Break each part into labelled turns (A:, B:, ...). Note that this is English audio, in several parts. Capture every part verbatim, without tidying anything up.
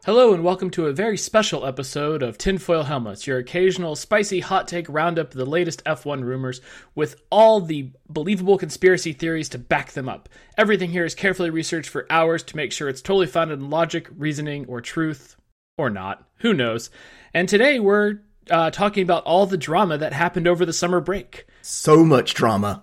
A: Hello and welcome to a very special episode of Tinfoil Helmets, your occasional spicy hot take roundup of the latest F one rumors with all the believable conspiracy theories to back them up. Everything here is carefully researched for hours to make sure it's totally founded in logic, reasoning, or truth. Or not. Who knows? And today we're uh, talking about all the drama that happened over the summer break.
B: So much drama.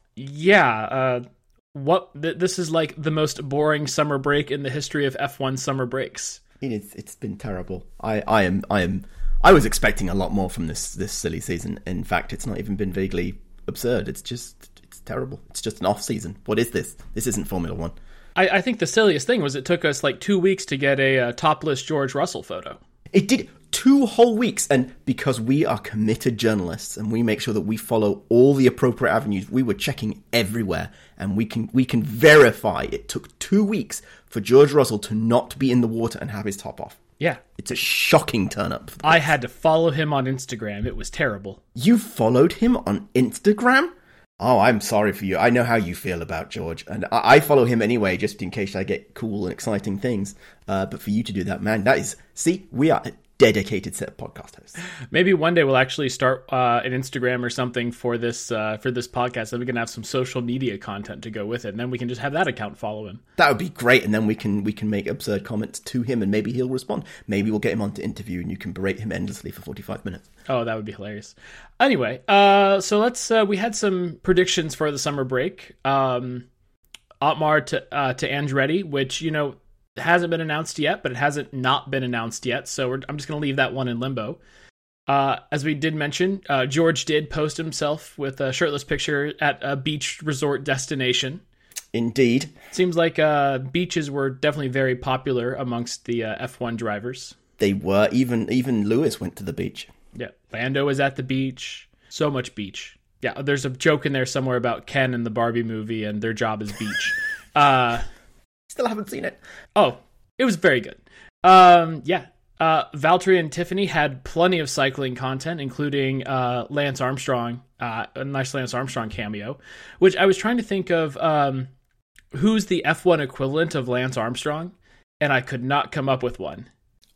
A: Yeah, uh, what th- this is like the most boring summer break in the history of F one summer breaks.
B: It is, it's been terrible. I, I am I am I was expecting a lot more from this this silly season. In fact, it's not even been vaguely absurd. It's just it's terrible. It's just an off season. What is this? This isn't Formula One.
A: I, I think the silliest thing was it took us like two weeks to get a uh, topless George Russell photo.
B: It did two whole weeks, and because we are committed journalists and we make sure that we follow all the appropriate avenues, we were checking everywhere, and we can we can verify it took two weeks for George Russell to not be in the water and have his top off.
A: Yeah.
B: It's a shocking turn up.
A: I had to follow him on Instagram. It was terrible.
B: You followed him on Instagram? Oh, I'm sorry for you. I know how you feel about George, and I, I follow him anyway, just in case I get cool and exciting things. Uh, but for you to do that, man, that is... See, we are a dedicated set of podcast hosts.
A: Maybe one day we'll actually start uh, an Instagram or something for this uh, for this podcast, and we can have some social media content to go with it, and then we can just have that account follow him.
B: That would be great, and then we can we can make absurd comments to him, and maybe he'll respond. Maybe we'll get him on to interview, and you can berate him endlessly for forty-five minutes.
A: Oh, that would be hilarious. Anyway, uh, so let's. Uh, we had some predictions for the summer break. Um, Otmar to uh, to Andretti, which you know hasn't been announced yet, but it hasn't not been announced yet. So we're, I'm just going to leave that one in limbo. Uh, as we did mention, uh, George did post himself with a shirtless picture at a beach resort destination.
B: Indeed,
A: seems like uh, beaches were definitely very popular amongst the uh, F one drivers.
B: They were. Even even Lewis went to the beach.
A: Yeah, Lando was at the beach. So much beach. Yeah, there's a joke in there somewhere about Ken in the Barbie movie and their job is beach. uh,
B: Still haven't seen it.
A: Oh, it was very good. Um, yeah, uh, Valtteri and Tiffany had plenty of cycling content, including uh, Lance Armstrong, uh, a nice Lance Armstrong cameo, which I was trying to think of um, who's the F one equivalent of Lance Armstrong, and I could not come up with one.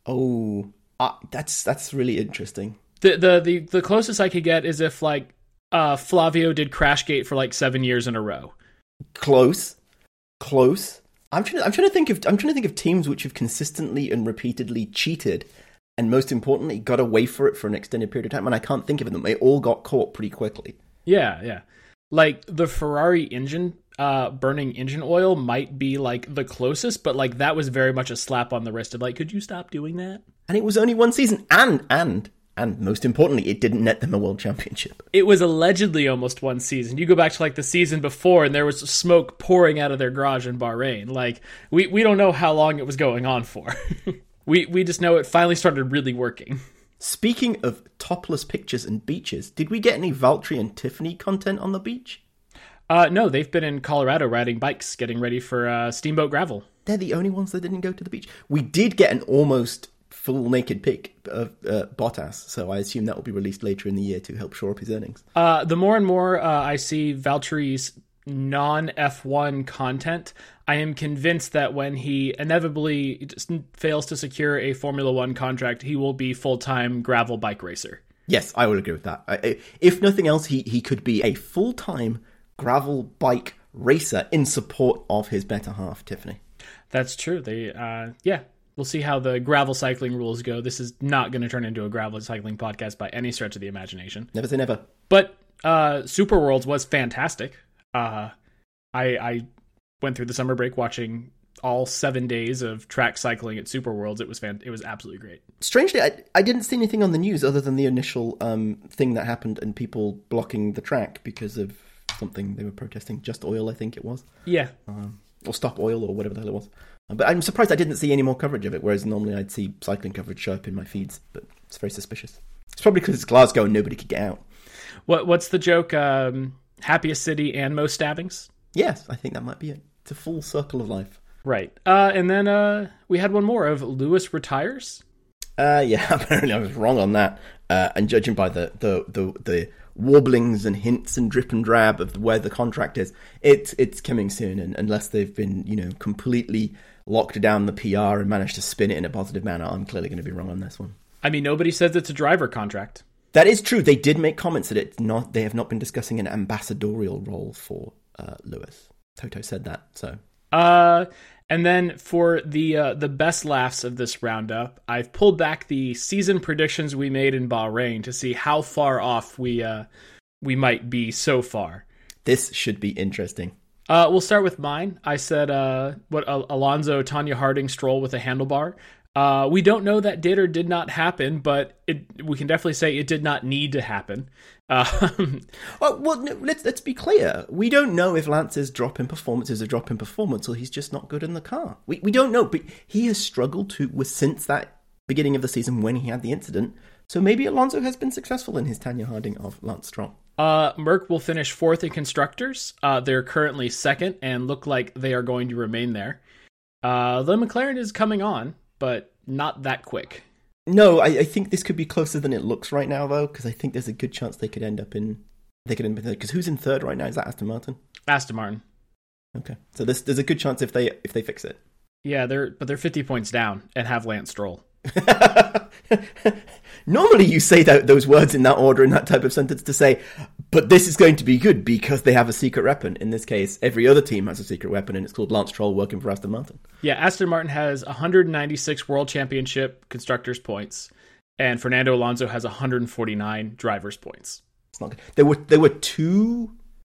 B: Oh, uh, that's that's really interesting.
A: The, the the the closest I could get is if like uh, Flavio did Crashgate for like seven years in a row.
B: Close, close. I'm trying. To, I'm trying to think of. I'm trying to think of teams which have consistently and repeatedly cheated, and most importantly, got away for it for an extended period of time. And I can't think of them. They all got caught pretty quickly.
A: Yeah, yeah. Like the Ferrari engine, uh, burning engine oil might be like the closest, but like that was very much a slap on the wrist of like, could you stop doing that?
B: And it was only one season, and and. And most importantly, it didn't net them a world championship.
A: It was allegedly almost one season. You go back to like the season before and there was smoke pouring out of their garage in Bahrain. Like we, we don't know how long it was going on for. we we just know it finally started really working.
B: Speaking of topless pictures and beaches, did we get any Valtteri and Tiffany content on the beach?
A: Uh, no, they've been in Colorado riding bikes, getting ready for uh, Steamboat Gravel.
B: They're the only ones that didn't go to the beach. We did get an almost full naked pic of uh, Bottas, so I assume that will be released later in the year to help shore up his earnings.
A: Uh, the more and more uh, I see Valtteri's non-F one content, I am convinced that when he inevitably fails to secure a Formula One contract, he will be full-time gravel bike racer.
B: Yes, I would agree with that. I, if nothing else, he, he could be a full-time gravel bike racer in support of his better half, Tiffany.
A: That's true. They, uh, yeah. We'll see how the gravel cycling rules go. This is not going to turn into a gravel cycling podcast by any stretch of the imagination.
B: Never say never.
A: But uh, Super Worlds was fantastic. Uh, I, I went through the summer break watching all seven days of track cycling at Super Worlds. It was fan- It was absolutely great.
B: Strangely, I, I didn't see anything on the news other than the initial um, thing that happened and people blocking the track because of something they were protesting. Just Oil, I think it was.
A: Yeah.
B: Um, or Stop Oil or whatever the hell it was. But I'm surprised I didn't see any more coverage of it, whereas normally I'd see cycling coverage show up in my feeds, but it's very suspicious. It's probably because it's Glasgow and nobody could get out.
A: What What's the joke? Um, happiest city and most stabbings?
B: Yes, I think that might be it. It's a full circle of life.
A: Right. Uh, and then uh, we had one more of Lewis retires.
B: Uh, yeah, apparently I was wrong on that. Uh, and judging by the, the, the, the warblings and hints and drip and drab of where the contract is. It's it's coming soon, and unless they've been, you know, completely locked down the P R and managed to spin it in a positive manner, I'm clearly going to be wrong on this one.
A: I mean, nobody says it's a driver contract.
B: That is true. They did make comments that it's not. They have not been discussing an ambassadorial role for uh, Lewis. Toto said that. So.
A: Uh, and then for the uh, the best laughs of this roundup, I've pulled back the season predictions we made in Bahrain to see how far off we uh, we might be so far.
B: This should be interesting.
A: Uh, we'll start with mine. I said uh, what Al- Alonso, Tanya Harding, Stroll with a handlebar. Uh, we don't know that did or did not happen, but it, we can definitely say it did not need to happen. Uh,
B: well, well no, let's let's be clear. We don't know if Lance's drop in performance is a drop in performance or he's just not good in the car. We we don't know, but he has struggled to with since that beginning of the season when he had the incident. So maybe Alonso has been successful in his Tanya Harding of Lance Stroll.
A: Uh, Merc will finish fourth in constructors. Uh, they're currently second and look like they are going to remain there. Uh, the McLaren is coming on, but not that quick.
B: No, I, I think this could be closer than it looks right now, though, because I think there's a good chance they could end up in. They could end up in because who's in third right now? Is that Aston Martin?
A: Aston Martin.
B: Okay, so there's there's a good chance if they if they fix it.
A: Yeah, they're but they're fifty points down and have Lance Stroll.
B: Normally you say that those words in that order in that type of sentence to say, but this is going to be good because they have a secret weapon. In this case, every other team has a secret weapon, and it's called Lance Stroll working for Aston Martin.
A: Yeah, Aston Martin has one hundred ninety-six World Championship constructors points, and Fernando Alonso has one hundred forty-nine drivers points.
B: It's not good. There were there were two,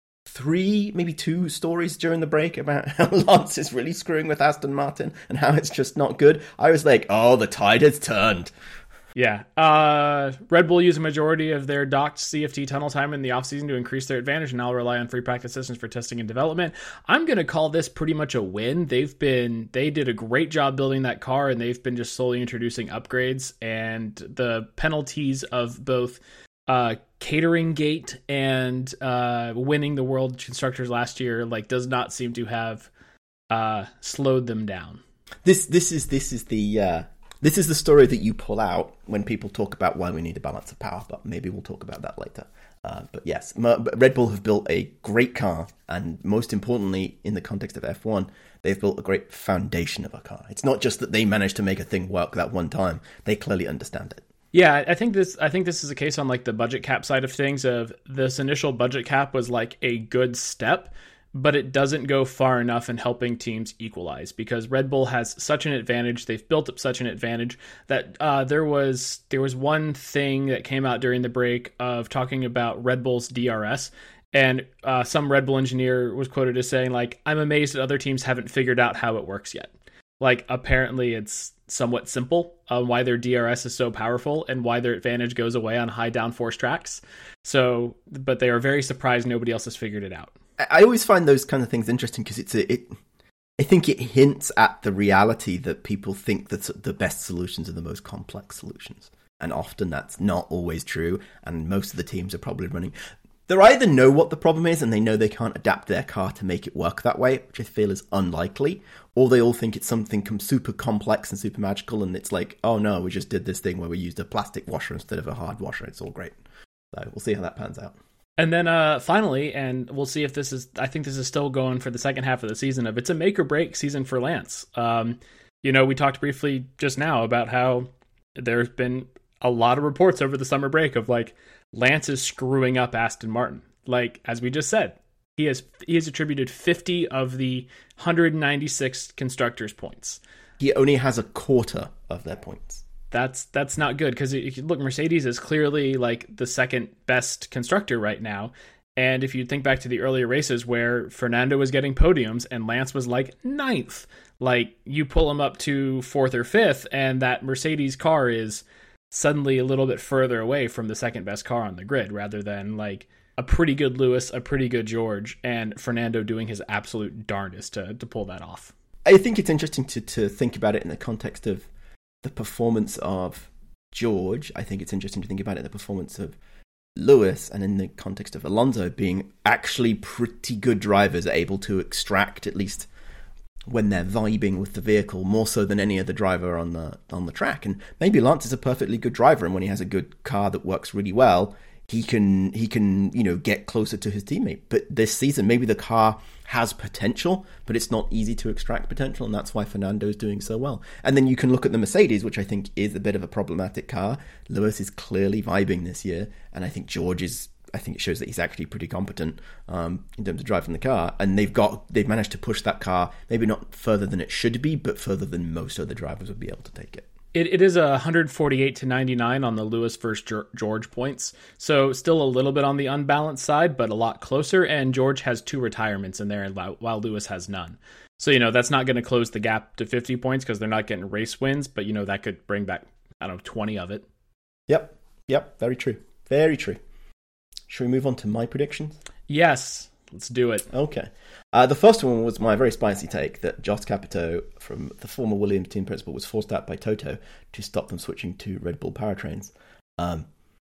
B: three, maybe two stories during the break about how Lance is really screwing with Aston Martin and how it's just not good. I was like, oh, the tide has turned.
A: Yeah. Uh, Red Bull use a majority of their docked C F T tunnel time in the offseason to increase their advantage and now rely on free practice sessions for testing and development. I'm going to call this pretty much a win. They've been, they did a great job building that car, and they've been just slowly introducing upgrades, and the penalties of both uh, catering gate and uh, winning the world constructors last year, like, does not seem to have uh, slowed them down. This,
B: this is, this is the, uh... This is the story that you pull out when people talk about why we need a balance of power, but maybe we'll talk about that later. Uh, but yes, Red Bull have built a great car, and most importantly, in the context of F one, they've built a great foundation of a car. It's not just that they managed to make a thing work that one time. They clearly understand it.
A: Yeah, I think this I think this is a case on like the budget cap side of things. Of this initial budget cap was like a good step, but it doesn't go far enough in helping teams equalize, because Red Bull has such an advantage. They've built up such an advantage that uh, there was there was one thing that came out during the break of talking about Red Bull's D R S, and uh, some Red Bull engineer was quoted as saying, like, I'm amazed that other teams haven't figured out how it works yet. Like, apparently it's somewhat simple on why their D R S is so powerful and why their advantage goes away on high downforce tracks. So, but they are very surprised nobody else has figured it out.
B: I always find those kind of things interesting because it's a, it. I think it hints at the reality that people think that the best solutions are the most complex solutions, and often that's not always true. And most of the teams are probably running. They either know what the problem is and they know they can't adapt their car to make it work that way, which I feel is unlikely, or they all think it's something super complex and super magical, and it's like, oh no, we just did this thing where we used a plastic washer instead of a hard washer. It's all great. So we'll see how that pans out.
A: And then uh, finally, and we'll see if this is, I think this is still going for the second half of the season, of it's a make or break season for Lance. Um, you know, we talked briefly just now about how there's been a lot of reports over the summer break of like Lance is screwing up Aston Martin. Like, as we just said, he has he has attributed fifty of the one hundred ninety-six constructors points.
B: He only has a quarter of their points.
A: That's that's not good, because if you look, Mercedes is clearly like the second best constructor right now. And if you think back to the earlier races where Fernando was getting podiums and Lance was like ninth, like you pull him up to fourth or fifth, and that Mercedes car is suddenly a little bit further away from the second best car on the grid, rather than like a pretty good Lewis, a pretty good George, and Fernando doing his absolute darndest to to pull that off.
B: I think it's interesting to to think about it in the context of the performance of George. I think it's interesting to think about it in the performance of Lewis, and in the context of Alonso being actually pretty good drivers, able to extract, at least when they're vibing with the vehicle, more so than any other driver on the on the track. And maybe Lance is a perfectly good driver, and when he has a good car that works really well, he can he can you know get closer to his teammate. But this season, maybe the car has potential, but it's not easy to extract potential, and that's why Fernando's doing so well. And then you can look at the Mercedes, which I think is a bit of a problematic car. Lewis is clearly vibing this year, and I think George is. I think it shows that he's actually pretty competent um, in terms of driving the car, and they've got they've managed to push that car maybe not further than it should be, but further than most other drivers would be able to take it.
A: It, it is a one forty-eight to ninety-nine on the Lewis versus George points. So still a little bit on the unbalanced side, but a lot closer. And George has two retirements in there, while Lewis has none. So, you know, that's not going to close the gap to fifty points because they're not getting race wins. But, you know, that could bring back, I don't know, twenty of it.
B: Yep. Yep. Very true. Very true. Should we move on to my predictions?
A: Yes. Let's do it.
B: Okay. Uh, the first one was my very spicy take that Jost Capito, from the former Williams team principal, was forced out by Toto to stop them switching to Red Bull powertrains. Um,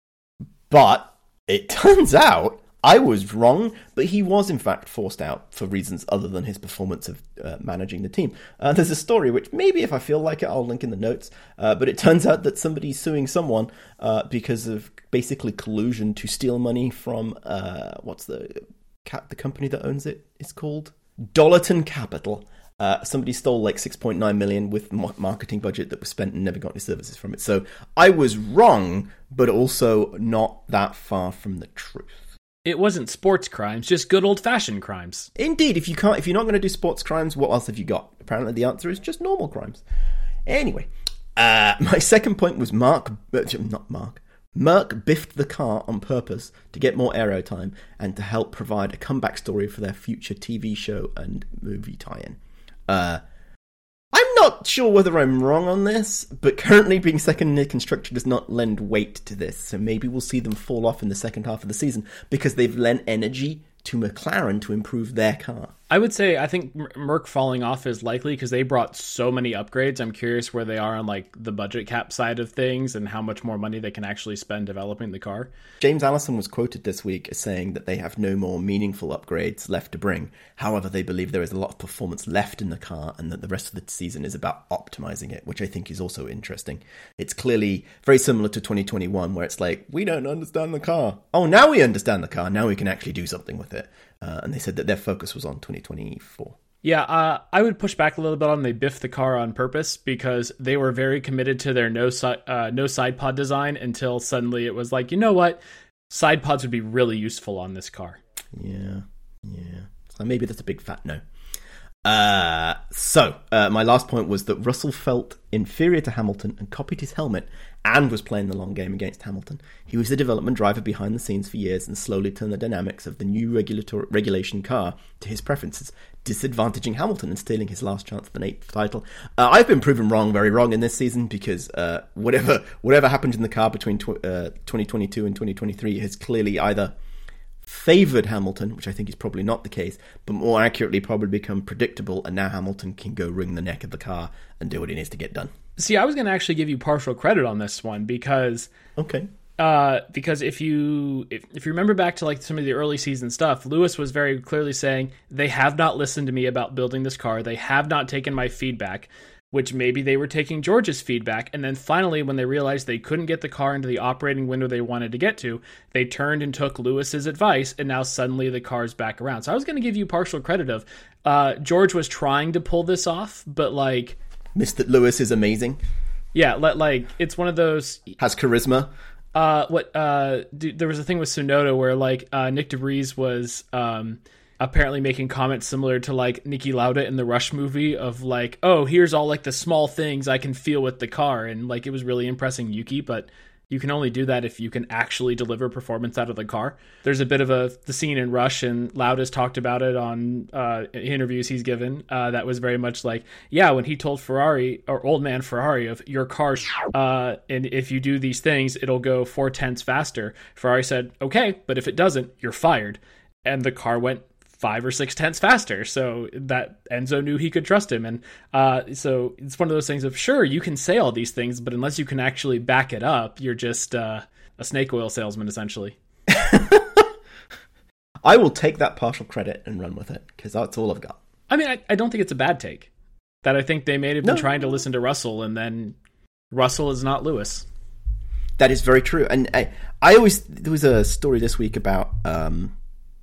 B: but it turns out I was wrong, but he was in fact forced out for reasons other than his performance of uh, managing the team. Uh, there's a story which maybe if I feel like it, I'll link in the notes. Uh, but it turns out that somebody's suing someone uh, because of basically collusion to steal money from, uh, what's the... the company that owns it is called Dollarton Capital. Uh, somebody stole like six point nine million with marketing budget that was spent and never got any services from it. So I was wrong, but also not that far from the truth.
A: It wasn't sports crimes, just good old-fashioned crimes.
B: Indeed, if you can't, if you're not going to do sports crimes, what else have you got? Apparently, the answer is just normal crimes. Anyway, uh, my second point was Mark, uh, not Mark. Merc biffed the car on purpose to get more aero time and to help provide a comeback story for their future T V show and movie tie-in. Uh, I'm not sure whether I'm wrong on this, but currently being second in the constructor does not lend weight to this, so maybe we'll see them fall off in the second half of the season because they've lent energy to McLaren to improve their car.
A: I would say I think Merc falling off is likely because they brought so many upgrades. I'm curious where they are on like the budget cap side of things and how much more money they can actually spend developing the car.
B: James Allison was quoted this week as saying that they have no more meaningful upgrades left to bring. However, they believe there is a lot of performance left in the car and that the rest of the season is about optimizing it, which I think is also interesting. It's clearly very similar to twenty twenty-one where it's like, we don't understand the car. Oh, now we understand the car. Now we can actually do something with it. Uh, and they said that their focus was on twenty twenty-four.
A: Yeah, uh, I would push back a little bit on they biffed the car on purpose because they were very committed to their no, si- uh, no side pod design until suddenly it was like, you know what? Side pods would be really useful on this car.
B: Yeah, yeah. So maybe that's a big fat no. Uh, so, uh, my last point was that Russell felt inferior to Hamilton and copied his helmet and was playing the long game against Hamilton. He was the development driver behind the scenes for years and slowly turned the dynamics of the new regulator- regulation car to his preferences, disadvantaging Hamilton and stealing his last chance at an eighth title. Uh, I've been proven wrong, very wrong in this season because uh, whatever whatever happened in the car between tw- uh, twenty twenty-two and twenty twenty-three has clearly either favoured Hamilton, which I think is probably not the case, but more accurately probably become predictable, and now Hamilton can go wring the neck of the car and do what he needs to get done.
A: See, I was going to actually give you partial credit on this one because
B: okay,
A: uh, because if you if, if you remember back to like some of the early season stuff, Lewis was very clearly saying they have not listened to me about building this car. They have not taken my feedback, which maybe they were taking George's feedback. And then finally, when they realized they couldn't get the car into the operating window they wanted to get to, they turned and took Lewis's advice, and now suddenly the car's back around. So I was going to give you partial credit of uh, George was trying to pull this off, but like...
B: Mister Lewis is amazing.
A: Yeah, like it's one of those...
B: Has charisma.
A: Uh, what uh, dude, there was a thing with Tsunoda where like uh, Nick DeVries was... Um, apparently making comments similar to like Niki Lauda in the Rush movie of like, oh, here's all like the small things I can feel with the car. And like, it was really impressing Yuki, but you can only do that if you can actually deliver performance out of the car. There's a bit of a, the scene in Rush, and Lauda's talked about it on uh, interviews he's given. Uh, that was very much like, yeah, when he told Ferrari or old man Ferrari of your car, uh, and if you do these things, it'll go four tenths faster. Ferrari said, okay, but if it doesn't, you're fired. And the car went five or six tenths faster. So that Enzo knew he could trust him. And uh, so it's one of those things of, sure, you can say all these things, but unless you can actually back it up, you're just uh, a snake oil salesman, essentially.
B: I will take that partial credit and run with it, because that's all I've got.
A: I mean, I, I don't think it's a bad take. That I think they may have been
B: no.
A: trying to listen to Russell, and then Russell is not Lewis.
B: That is very true. And I, I always, there was a story this week about um,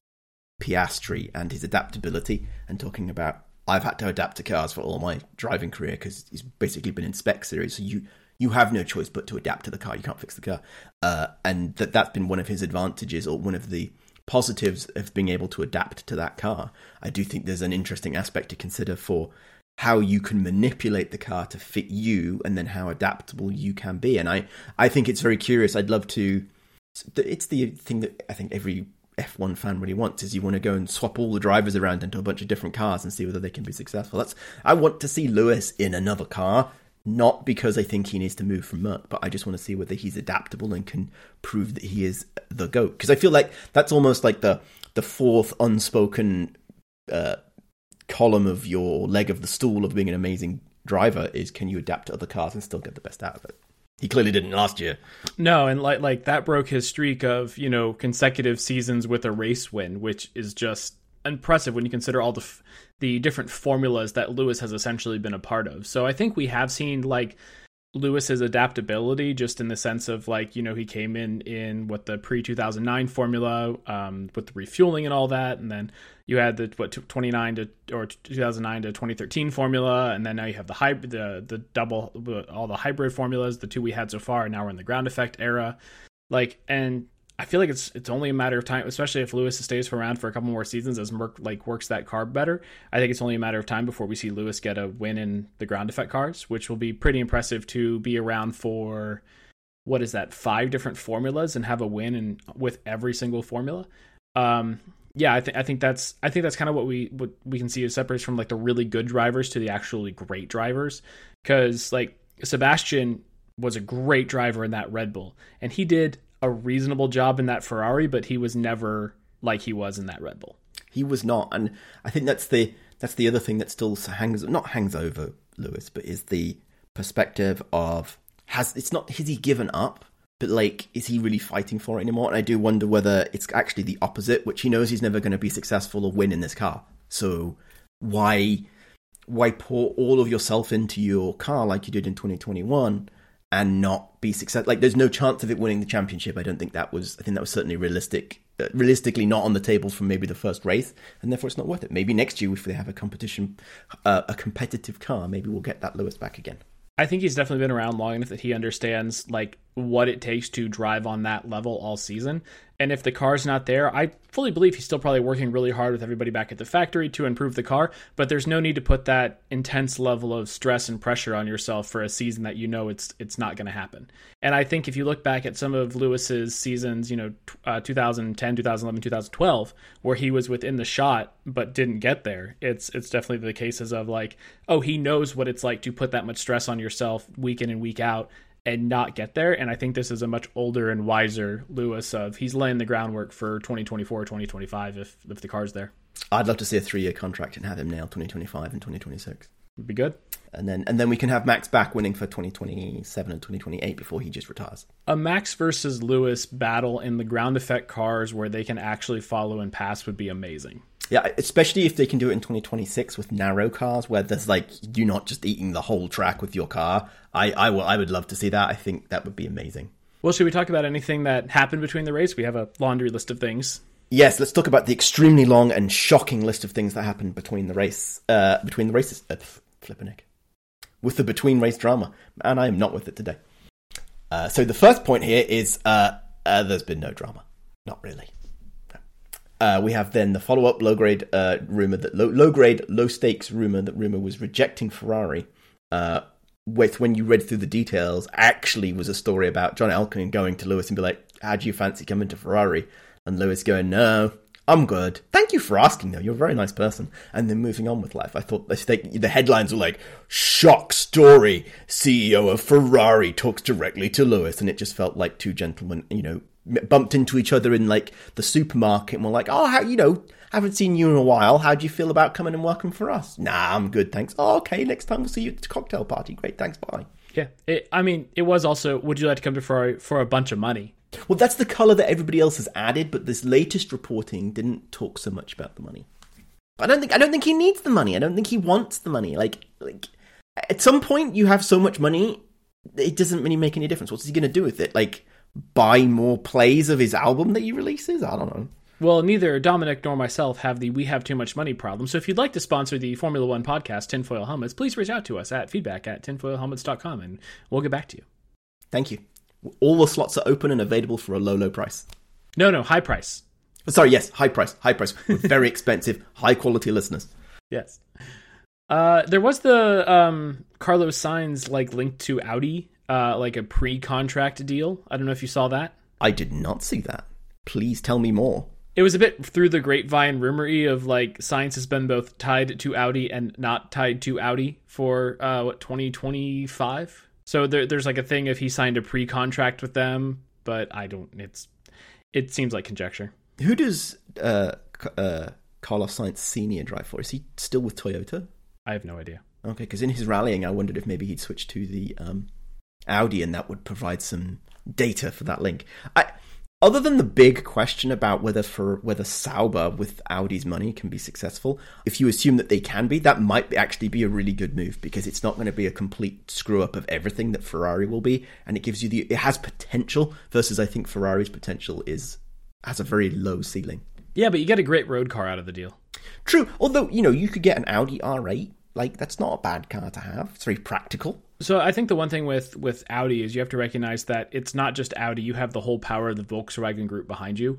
B: Piastri and his adaptability, and talking about, I've had to adapt to cars for all my driving career because he's basically been in spec series. So you, you have no choice but to adapt to the car. You can't fix the car. Uh, and that, that's been one of his advantages, or one of the positives of being able to adapt to that car. I do think there's an interesting aspect to consider for how you can manipulate the car to fit you, and then how adaptable you can be. And I, I think it's very curious. I'd love to, it's the thing that I think every F one fan really wants, is you want to go and swap all the drivers around into a bunch of different cars and see whether they can be successful. That's, I want to see Lewis in another car, not because I think he needs to move from Merc, but I just want to see whether he's adaptable and can prove that he is the GOAT. Because I feel like that's almost like the, the fourth unspoken uh, column of your leg of the stool of being an amazing driver, is can you adapt to other cars and still get the best out of it? He clearly didn't last year.
A: No, and like like that broke his streak of, you know, consecutive seasons with a race win, which is just impressive when you consider all the f- the different formulas that Lewis has essentially been a part of. So I think we have seen like Lewis's adaptability, just in the sense of, like, you know, he came in in what the pre two thousand nine formula um, with the refueling and all that, and then you had the what twenty-nine to or two thousand nine to twenty thirteen formula, and then now you have the hybrid, the the double, all the hybrid formulas, the two we had so far, and now we're in the ground effect era. Like, and I feel like it's it's only a matter of time, especially if Lewis stays around for a couple more seasons as Merc like works that car better. I think it's only a matter of time before we see Lewis get a win in the ground effect cars, which will be pretty impressive to be around for, what is that, five different formulas and have a win in with every single formula. Um, yeah, I think I think that's I think that's kind of what we what we can see as separates from like the really good drivers to the actually great drivers, because like Sebastian was a great driver in that Red Bull, and he did a reasonable job in that Ferrari, but he was never like he was in that Red Bull.
B: He was not, and I think that's the that's the other thing that still hangs not hangs over Lewis, but is the perspective of, has it's not has he given up, but like, is he really fighting for it anymore? And I do wonder whether it's actually the opposite, which he knows he's never going to be successful or win in this car. So why why pour all of yourself into your car like you did in twenty twenty-one? And not be successful. Like, there's no chance of it winning the championship. I don't think that was. I think that was certainly realistic. Uh, realistically, not on the table from maybe the first race, and therefore it's not worth it. Maybe next year, if they have a competition, uh, a competitive car, maybe we'll get that Lewis back again.
A: I think he's definitely been around long enough that he understands like what it takes to drive on that level all season. And if the car's not there, I fully believe he's still probably working really hard with everybody back at the factory to improve the car. But there's no need to put that intense level of stress and pressure on yourself for a season that you know it's it's not going to happen. And I think if you look back at some of Lewis's seasons, you know, uh, twenty ten, twenty eleven, twenty twelve, where he was within the shot but didn't get there, it's it's definitely the cases of like, oh, he knows what it's like to put that much stress on yourself week in and week out and not get there. And I think this is a much older and wiser Lewis of, he's laying the groundwork for twenty twenty-four, twenty twenty-five if if the car's there.
B: I'd love to see a three-year contract and have him nail twenty twenty-five and twenty twenty-six.
A: Would be good.
B: And then and then we can have Max back winning for twenty twenty-seven and twenty twenty-eight before he just retires.
A: A Max versus Lewis battle in the ground effect cars where they can actually follow and pass would be amazing.
B: Yeah, especially if they can do it in twenty twenty-six with narrow cars where there's like, you're not just eating the whole track with your car. I, I, will, I would love to see that. I think that would be amazing.
A: Well, should we talk about anything that happened between the race? We have a laundry list of things.
B: Yes, let's talk about the extremely long and shocking list of things that happened between the race, uh, between the races. Uh, flipping it. With the between race drama. And I am not with it today. Uh, so the first point here is uh, uh, there's been no drama. Not really. Uh, we have then the follow-up low-grade uh, rumor that low, low-grade, low-stakes rumor that rumor was rejecting Ferrari. Uh, with when you read through the details, actually was a story about John Elkann going to Lewis and be like, "How do you fancy coming to Ferrari?" And Lewis going, "No, I'm good. Thank you for asking, though. You're a very nice person." And then moving on with life. I thought the, stake, the headlines were like, "Shock story: C E O of Ferrari talks directly to Lewis," and it just felt like two gentlemen, you know, bumped into each other in like the supermarket and were like, "Oh, how, you know, haven't seen you in a while. How do you feel about coming and working for us?" "Nah, I'm good, thanks." "Oh, okay, next time we'll see you at the cocktail party." "Great, thanks, bye."
A: Yeah, it, I mean, it was also, would you like to come to Ferrari for a bunch of money?
B: Well, that's the colour that everybody else has added, but this latest reporting didn't talk so much about the money. I don't think I don't think he needs the money. I don't think he wants the money. Like, like at some point, you have so much money it doesn't really make any difference. What's he going to do with it? Like, buy more plays of his album that he releases? I don't know.
A: Well, neither Dominic nor myself have the we have too much money problem. So if you'd like to sponsor the Formula One podcast, Tinfoil Helmets, please reach out to us at feedback at tinfoil helmets dot com and we'll get back to you.
B: Thank you. All the slots are open and available for a low, low price.
A: No, no, high price.
B: Sorry, yes, high price, high price. With very expensive, high quality listeners.
A: Yes. Uh, there was the um, Carlos Sainz like linked to Audi, uh, like a pre-contract deal. I don't know if you saw that.
B: I did not see that. Please tell me more.
A: It was a bit through the grapevine rumory of like Sainz has been both tied to Audi and not tied to Audi for uh, what twenty twenty-five. So there, there's like a thing if he signed a pre-contract with them, but I don't. It's it seems like conjecture.
B: Who does uh, uh, Carlos Sainz Senior drive for? Is he still with Toyota?
A: I have no idea.
B: Okay, because in his rallying, I wondered if maybe he'd switch to the um, Audi, and that would provide some data for that link. I, other than the big question about whether for whether Sauber with Audi's money can be successful, if you assume that they can be, that might be, actually be a really good move because it's not going to be a complete screw up of everything that Ferrari will be, and it gives you the it has potential versus I think Ferrari's potential is has a very low ceiling.
A: Yeah, but you get a great road car out of the deal.
B: True, although, you know, you could get an Audi R eight. Like, that's not a bad car to have. It's very practical.
A: So I think the one thing with, with Audi is you have to recognize that it's not just Audi. You have the whole power of the Volkswagen Group behind you.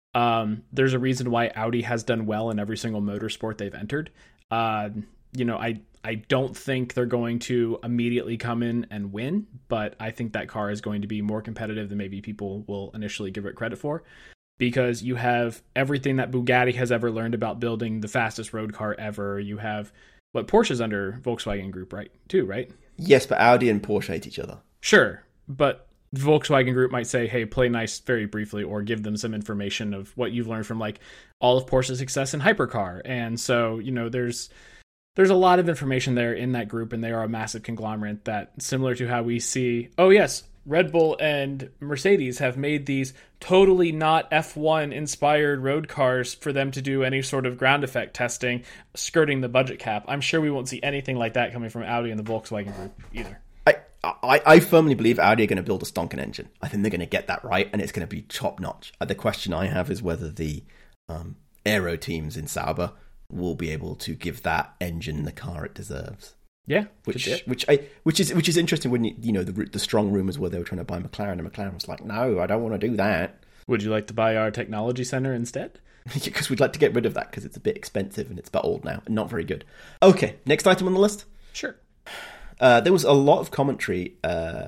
A: Um, there's a reason why Audi has done well in every single motorsport they've entered. Uh, you know, I, I don't think they're going to immediately come in and win, but I think that car is going to be more competitive than maybe people will initially give it credit for. Because you have everything that Bugatti has ever learned about building the fastest road car ever. You have what Porsche's under Volkswagen Group, right? Too, right?
B: Yes, but Audi and Porsche hate each other.
A: Sure, but Volkswagen Group might say, "Hey, play nice very briefly," or give them some information of what you've learned from like all of Porsche's success in hypercar. And so, you know, there's there's a lot of information there in that group, and they are a massive conglomerate that, similar to how we see, oh yes, Red Bull and Mercedes have made these totally not F one inspired road cars for them to do any sort of ground effect testing, skirting the budget cap. I'm sure we won't see anything like that coming from Audi and the Volkswagen Group either.
B: I, I, I firmly believe Audi are going to build a stonking engine. I think they're going to get that right, and it's going to be top notch. The question I have is whether the um, aero teams in Sauber will be able to give that engine the car it deserves.
A: Yeah,
B: which which I which is which is interesting when you, you know the the strong rumors where they were trying to buy McLaren, and McLaren was like, no, I don't want to do that.
A: Would you like to buy our technology center instead?
B: Because we'd like to get rid of that because it's a bit expensive and it's a bit old now and not very good. Okay, next item on the list.
A: Sure.
B: Uh, there was a lot of commentary uh,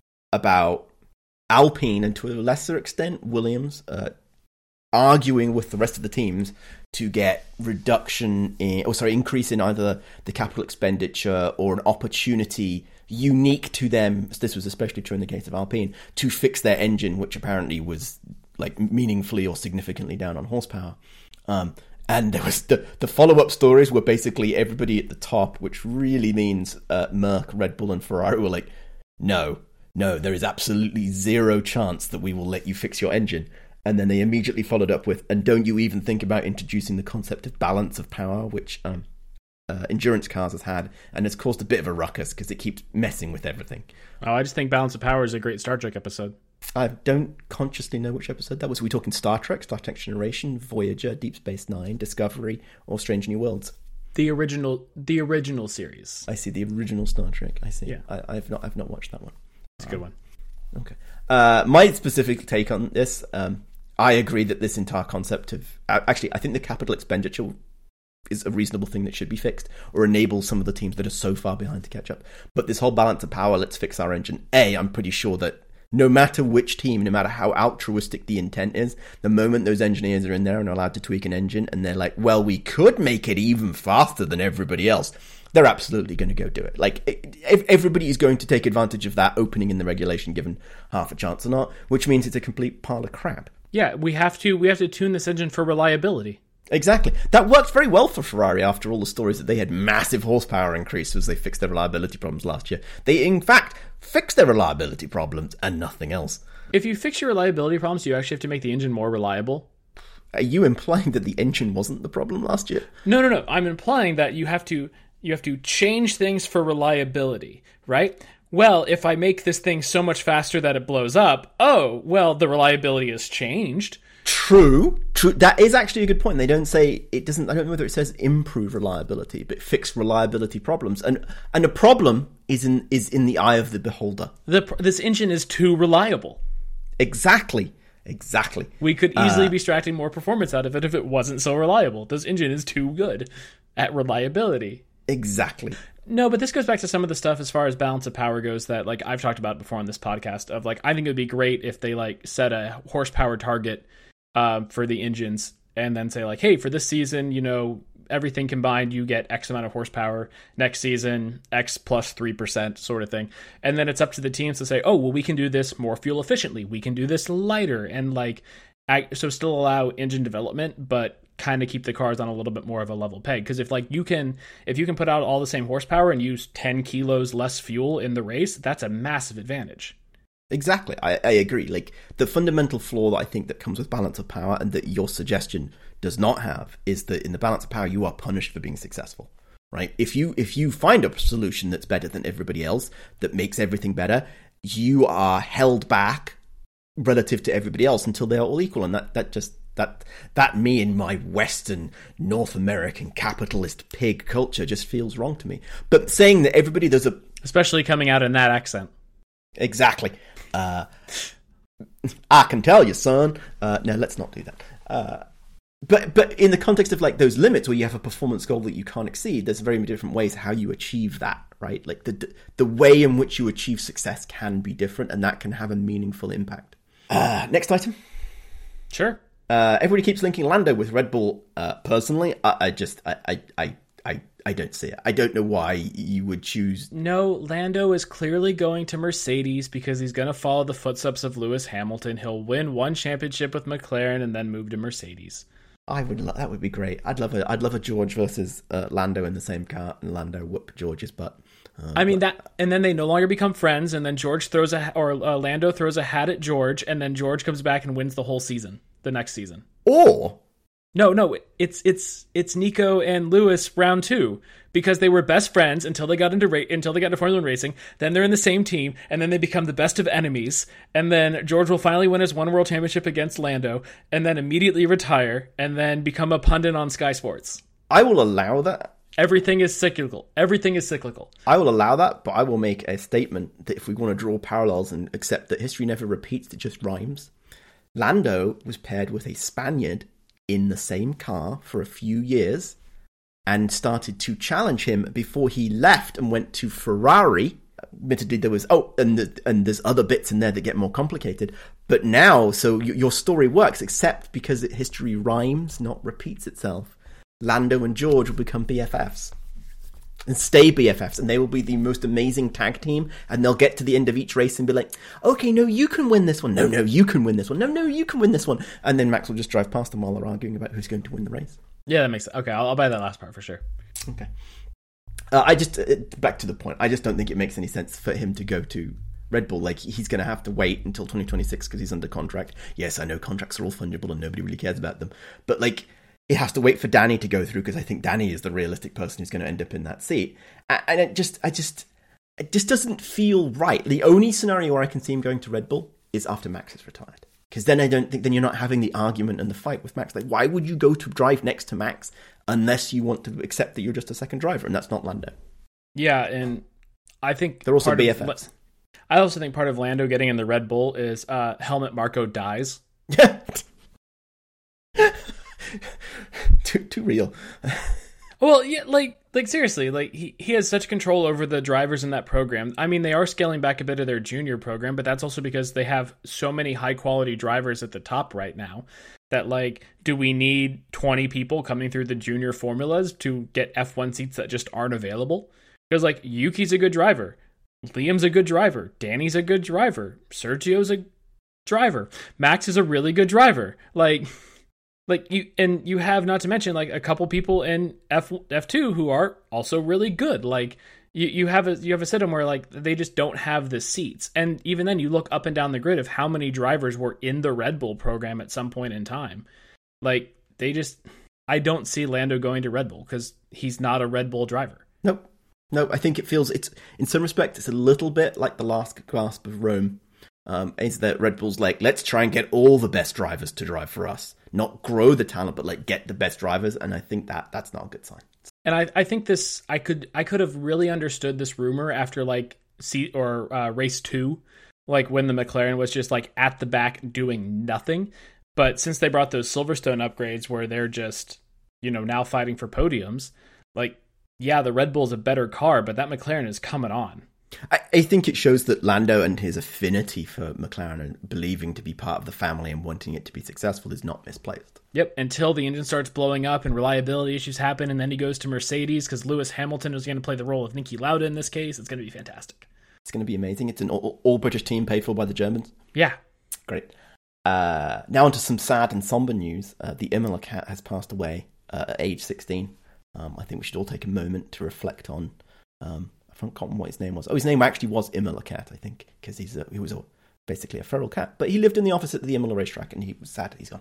B: about Alpine and to a lesser extent Williams uh, arguing with the rest of the teams to get reduction in, or sorry, increase in either the capital expenditure or an opportunity unique to them. This was especially true in the case of Alpine, to fix their engine, which apparently was like meaningfully or significantly down on horsepower. Um, and there was the, the follow-up stories were basically everybody at the top, which really means uh, Merc, Red Bull, and Ferrari were like, no, no, there is absolutely zero chance that we will let you fix your engine. And then they immediately followed up with, and don't you even think about introducing the concept of balance of power, which um, uh, endurance cars has had, and has caused a bit of a ruckus because it keeps messing with everything.
A: Oh, I just think Balance of Power is a great Star Trek episode.
B: I don't consciously know which episode that was. Are we talking Star Trek, Star Trek Generation, Voyager, Deep Space Nine, Discovery, or Strange New Worlds?
A: The original, the original series.
B: I see, the original Star Trek. I see.
A: Yeah.
B: I, I've not, I've not watched that one.
A: It's a good one.
B: Okay. Uh, my specific take on this. Um, I agree that this entire concept of... Actually, I think the capital expenditure is a reasonable thing that should be fixed, or enable some of the teams that are so far behind to catch up. But this whole balance of power, let's fix our engine. A, I'm pretty sure that no matter which team, no matter how altruistic the intent is, the moment those engineers are in there and are allowed to tweak an engine, and they're like, well, we could make it even faster than everybody else, they're absolutely going to go do it. Like, if everybody is going to take advantage of that opening in the regulation, given half a chance or not, which means it's a complete pile of crap.
A: Yeah, we have to we have to tune this engine for reliability.
B: Exactly. That worked very well for Ferrari after all the stories that they had massive horsepower increase as they fixed their reliability problems last year. They, in fact, fixed their reliability problems and nothing else.
A: If you fix your reliability problems, do you actually have to make the engine more reliable?
B: Are you implying that the engine wasn't the problem last year?
A: No, no, no. I'm implying that you have to you have to change things for reliability, right? well, if I make this thing so much faster that it blows up, oh, well, the reliability has changed.
B: True, true. That is actually a good point. They don't say, it doesn't, I don't know whether it says improve reliability, but fix reliability problems. And and a problem is in is in the eye of the beholder.
A: The, this engine is too reliable.
B: Exactly. Exactly.
A: We could easily
B: uh,
A: be extracting more performance out of it if it wasn't so reliable. This engine is too good at reliability.
B: Exactly.
A: No, but this goes back to some of the stuff as far as balance of power goes that, like, I've talked about before on this podcast of, like, I think it would be great if they, like, set a horsepower target uh, for the engines and then say, like, hey, for this season, you know, everything combined, you get X amount of horsepower. Next season, X plus three percent sort of thing. And then it's up to the teams to say, oh, well, we can do this more fuel efficiently. We can do this lighter. And, like, so still allow engine development, but kind of keep the cars on a little bit more of a level peg. Because if like you can if you can put out all the same horsepower and use ten kilos less fuel in the race, that's a massive advantage.
B: Exactly. I, I agree. Like, the fundamental flaw that I think that comes with balance of power and that your suggestion does not have is that in the balance of power, you are punished for being successful, right? If you if you find a solution that's better than everybody else, that makes everything better, you are held back relative to everybody else until they are all equal. And that, that just, that, that me in my Western North American capitalist pig culture just feels wrong to me. But saying that everybody, there's a...
A: Especially coming out in that accent.
B: Exactly. Uh, I can tell you, son. Uh, no, let's not do that. Uh, but but in the context of like those limits where you have a performance goal that you can't exceed, there's very many different ways how you achieve that, right? Like the the way in which you achieve success can be different, and that can have a meaningful impact. Uh, next item.
A: Sure.
B: Uh, everybody keeps linking Lando with Red Bull. Uh, personally, I, I just I, I I I I don't see it. I don't know why you would choose.
A: No, Lando is clearly going to Mercedes because he's going to follow the footsteps of Lewis Hamilton. He'll win one championship with McLaren and then move to Mercedes.
B: I would. Lo- that would be great. I'd love a. I'd love a George versus uh, Lando in the same car, and Lando whoop George's butt. Uh,
A: I mean
B: but...
A: that, and then they no longer become friends, and then George throws a or uh, Lando throws a hat at George, and then George comes back and wins the whole season, the next season.
B: Or
A: no, no, it's it's it's Nico and Lewis round two because they were best friends until they got into ra- until they got into Formula One racing. Then they're in the same team, and then they become the best of enemies. And then George will finally win his one world championship against Lando, and then immediately retire, and then become a pundit on Sky Sports.
B: I will allow that.
A: Everything is cyclical. Everything is cyclical.
B: I will allow that, but I will make a statement that if we want to draw parallels and accept that history never repeats, it just rhymes. Lando was paired with a Spaniard in the same car for a few years and started to challenge him before he left and went to Ferrari. Admittedly, there was, oh, and the, and there's other bits in there that get more complicated. But now, so y- your story works, except because it, history rhymes, not repeats itself. Lando and George will become B F Fs and stay B F Fs, and they will be the most amazing tag team, and they'll get to the end of each race and be like, okay, no, you can win this one. No, no, you can win this one. No, no, you can win this one. And then Max will just drive past them while they're arguing about who's going to win the race.
A: Yeah, that makes sense. Okay, I'll, I'll buy that last part for sure.
B: Okay. Uh, I just, uh, back to the point, I just don't think it makes any sense for him to go to Red Bull. Like, he's going to have to wait until twenty twenty-six because he's under contract. Yes, I know contracts are all fungible and nobody really cares about them. But, like, it has to wait for Danny to go through because I think Danny is the realistic person who's going to end up in that seat. And it just, I just, it just doesn't feel right. The only scenario where I can see him going to Red Bull is after Max is retired. Because then I don't think, then you're not having the argument and the fight with Max. Like, why would you go to drive next to Max unless you want to accept that you're just a second driver? And that's not Lando.
A: Yeah, and I think
B: they're also B F
A: Of,
B: Fs.
A: I also think part of Lando getting in the Red Bull is uh, Helmut Marko dies.
B: Yeah. too too real.
A: Well, yeah, like like seriously, like he, he has such control over the drivers in that program. I mean, they are scaling back a bit of their junior program, but that's also because they have so many high quality drivers at the top right now that, like, do we need twenty people coming through the junior formulas to get F one seats that just aren't available? Because, like, Yuki's a good driver, Liam's a good driver, Danny's a good driver, Sergio's a driver, Max is a really good driver. Like, like you, and you have, not to mention, like, a couple people in F F2 who are also really good. Like, you, you have a you have a system where, like, they just don't have the seats. And even then, you look up and down the grid of how many drivers were in the Red Bull program at some point in time. Like, they just, I don't see Lando going to Red Bull because he's not a Red Bull driver.
B: Nope. No, I think it feels, it's in some respects, it's a little bit like the last gasp of Rome. Um, is that Red Bull's like, let's try and get all the best drivers to drive for us. Not grow the talent, but like get the best drivers. And I think that that's not a good sign.
A: And I, I think this, I could, I could have really understood this rumor after like C or uh, race two, like when the McLaren was just like at the back doing nothing. But since they brought those Silverstone upgrades where they're just, you know, now fighting for podiums, like, yeah, the Red Bull's a better car, but that McLaren is coming on.
B: I, I think it shows that Lando and his affinity for McLaren and believing to be part of the family and wanting it to be successful is not misplaced.
A: Yep, until the engine starts blowing up and reliability issues happen, and then he goes to Mercedes because Lewis Hamilton is going to play the role of Niki Lauda in this case. It's going to be fantastic.
B: It's going to be amazing. It's an all, all British team paid for by the Germans.
A: Yeah.
B: Great. Uh, now onto some sad and somber news. Uh, the Imola cat has passed away uh, at age sixteen. Um, I think we should all take a moment to reflect on... Um, I can't remember what his name was. Oh, his name actually was Imola Cat, I think, because he's a, he was a, basically a feral cat. But he lived in the office at the Imola racetrack, and he was sad he's gone.